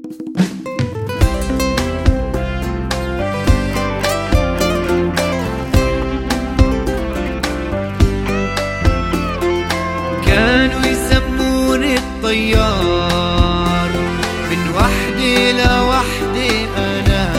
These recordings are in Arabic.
كانوا يسموني الطيار، من وحدي لوحدي أنا،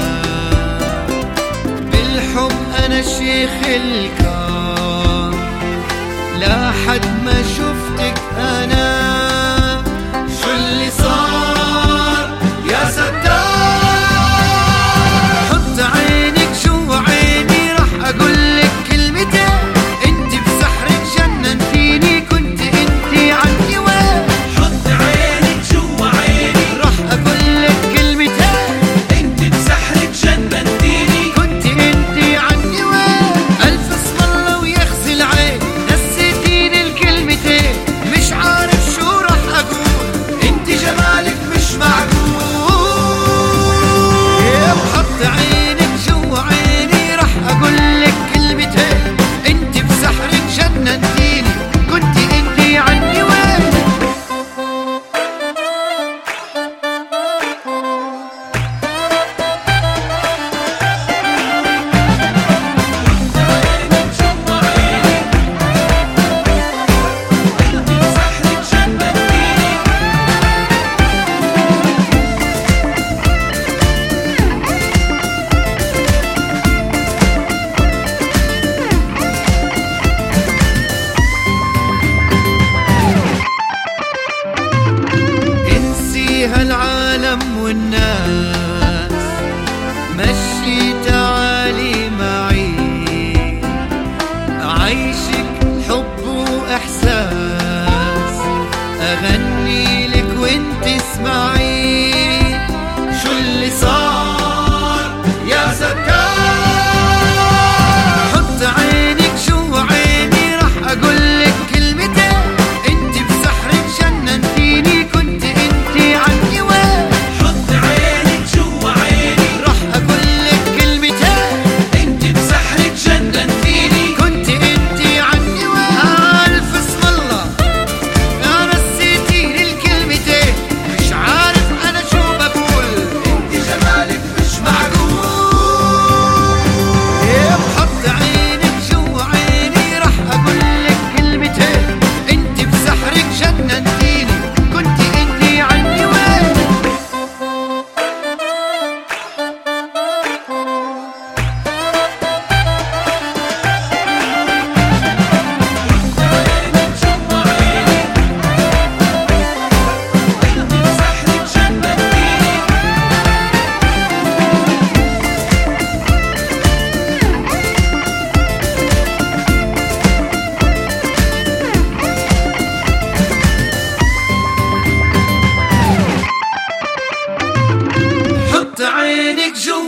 بالحب أنا شيخ الكار، لا حد ما شفتك أنا. شو اللي صار يا ستار؟ حط عينك جوا عيني، رح أقولك كلمتين، انت بسحرك جننتيني، كنت انت عني وين؟ حط عينك جوا عيني، رح أقولك كلمتين، انت بسحرك جننتيني، كنت انت عني وين؟ ألف اسم الله ويخزي العين، نسيتيني الكلمتين، مش عارف شو رح أقول، انت جمالك مش معقول. حط عينك جوا عيني، رح أقولك كلمتين، انت بسحرك جننتيني، كنت انت عني وين؟ عينك جوا عيني، انت بسحرك جننتيني. انسي هالعالم والناس، مشي تعالي معي، أعيشك حب وإحساس، أغني لك وانت اسمعي. شو اللي صار يا ستار؟ حط عينك جوا عيني، رح أقولك كلمتين، انت بسحرك جننتيني، كنت انت عني وين؟ حط عينك جوا عيني، رح أقولك كلمتين، انت بسحرك جننتيني، كنت انت عني وين؟ ألف اسم الله يا نسيتيني الكلمتين، مش عارف أنا شو بقول، انت جمالك مش معقول. حط عينك جوا عيني، رح أقولك كلمتين، انت بسحرك جننتيني، كنت انت عني وين؟ عينك جوا عيني، انت بسحرك جننتيني. حط عينك جوا